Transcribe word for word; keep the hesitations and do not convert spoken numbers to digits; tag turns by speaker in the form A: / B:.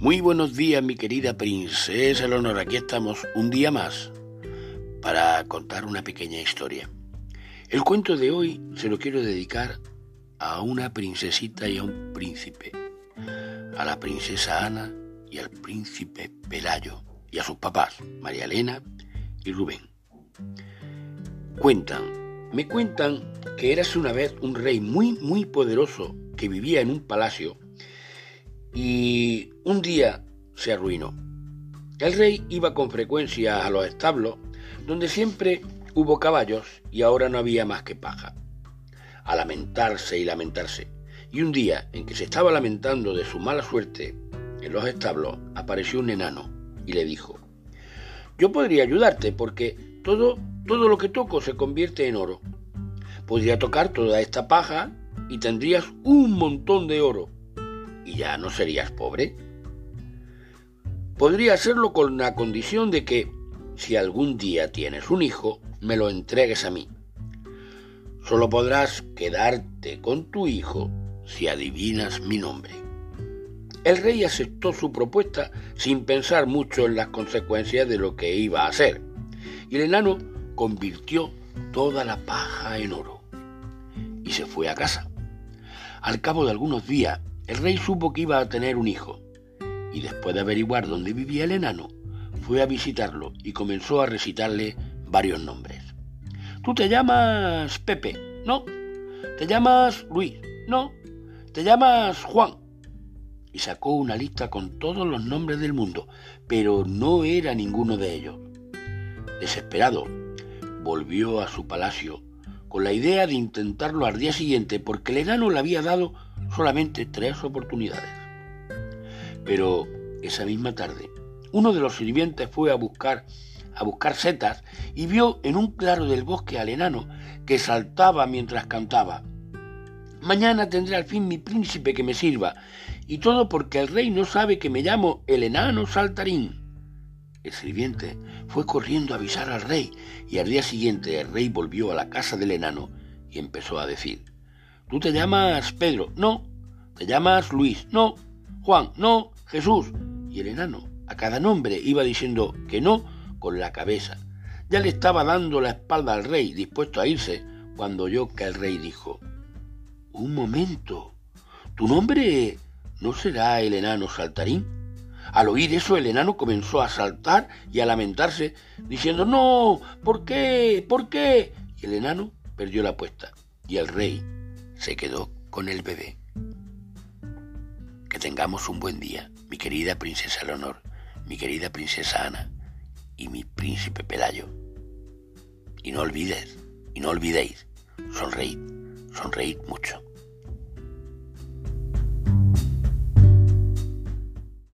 A: Muy buenos días, mi querida princesa Leonor. Aquí estamos un día más para contar una pequeña historia. El cuento de hoy se lo quiero dedicar a una princesita y a un príncipe, a la princesa Ana y al príncipe Pelayo, y a sus papás, María Elena y Rubén. Cuentan, me cuentan que érase una vez un rey muy, muy poderoso que vivía en un palacio y un día se arruinó. El rey iba con frecuencia a los establos donde siempre hubo caballos y ahora no había más que paja, a lamentarse y lamentarse. Y un día en que se estaba lamentando de su mala suerte en los establos, apareció un enano y le dijo: yo podría ayudarte porque todo, todo lo que toco se convierte en oro. Podría tocar toda esta paja y tendrías un montón de oro y ya no serías pobre. Podría hacerlo con la condición de que, si algún día tienes un hijo, me lo entregues a mí. Solo podrás quedarte con tu hijo si adivinas mi nombre. El rey aceptó su propuesta sin pensar mucho en las consecuencias de lo que iba a hacer, y el enano convirtió toda la paja en oro y se fue a casa. Al cabo de algunos días, el rey supo que iba a tener un hijo, y después de averiguar dónde vivía el enano, fue a visitarlo y comenzó a recitarle varios nombres. Tú te llamas Pepe, ¿no? Te llamas Luis, ¿no? Te llamas Juan. Y sacó una lista con todos los nombres del mundo, pero no era ninguno de ellos. Desesperado, volvió a su palacio con la idea de intentarlo al día siguiente, porque el enano le había dado solamente tres oportunidades. Pero esa misma tarde, uno de los sirvientes fue a buscar, a buscar setas y vio en un claro del bosque al enano que saltaba mientras cantaba: mañana tendré al fin mi príncipe que me sirva, y todo porque el rey no sabe que me llamo el enano saltarín. El sirviente fue corriendo a avisar al rey, y al día siguiente el rey volvió a la casa del enano y empezó a decir: tú te llamas Pedro, no. Te llamas Luis, no. Juan, no. Jesús. Y el enano a cada nombre iba diciendo que no con la cabeza. Ya le estaba dando la espalda al rey, dispuesto a irse, cuando oyó que el rey dijo: un momento, ¿tu nombre no será el enano saltarín? Al oír eso, el enano comenzó a saltar y a lamentarse, diciendo: no, ¿por qué? ¿Por qué? Y el enano perdió la apuesta, y el rey se quedó con el bebé. Que tengamos un buen día, mi querida princesa Leonor, mi querida princesa Ana y mi príncipe Pelayo. Y no olvides, y no olvidéis, sonreíd, sonreíd mucho.